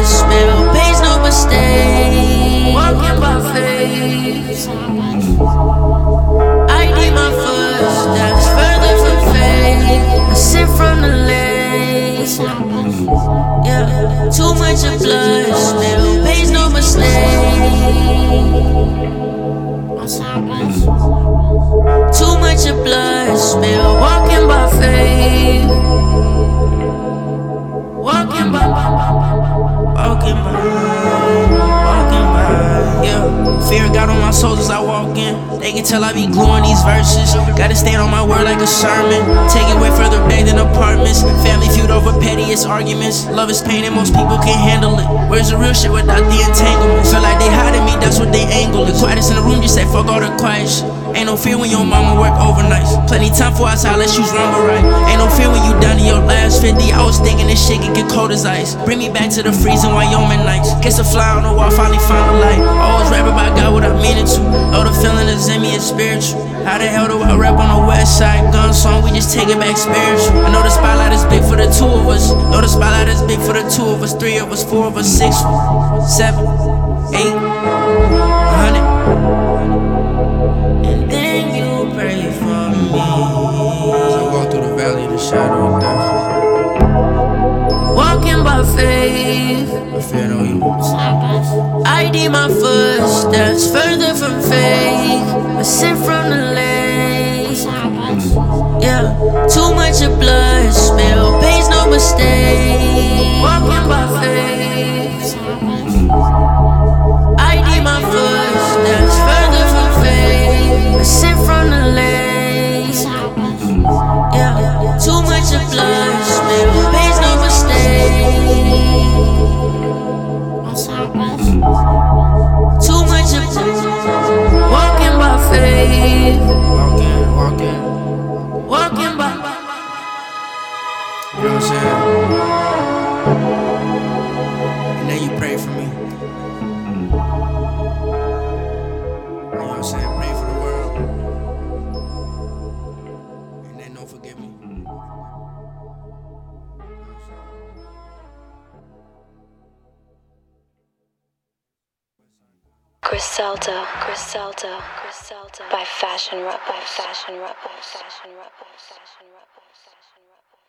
spill, pays no mistake. Walking by faith. I need my footsteps further from faith. I sip from the lake. Yeah, too much of blood spill, pays no mistake. Too much of blood spill, walking by faith. Walking by, walking by, walking by, yeah. Fear got on my soul as I walk in. They can tell I be gluing these verses. Gotta stand on my word like a sermon. Take it way further back than apartments. Family feud over pettiest arguments. Love is pain and most people can't handle it. Where's the real shit without the entanglement? Feel like they hiding me, that's what they angle. The quietest in the room just say fuck all the quiet shit. Ain't no fear when your mama work overnights. Plenty time for outside, let's use rumble right. Ain't no fear when you done in your last 50. I was thinking this shit could get cold as ice. Bring me back to the freezing Wyoming nights. Guess a fly on the wall, finally found a light. Always rap about God, what I mean it to. Know the feeling is in me, it's spiritual. How the hell do I rap on the west side? Gun song, we just take it back spiritual. I know the spotlight is big for the two of us. Know the spotlight is big for the two of us. 3 of us, 4 of us, 6, 7, 8, 100. And then you pray for me. So I walk through the valley of the shadow of death. Walking by faith. I fear no evil. I need my footsteps further from faith. I sip from the lake. Yeah, too much of blood spill, pays no mistake. Walking by faith. I need my footsteps further from faith. I sip from the lake. Yeah, too much of blood spill, pays no mistake. Too much of walking by faith. Walking by. You know what I'm saying? And then you pray for me. You know what I'm saying? Pray for the world. And then don't forget me. Griselda, Griselda, Griselda, by Fashion Rap, by Fashion Rap, by Fashion Rap, by Fashion Rap, by Fashion Rap.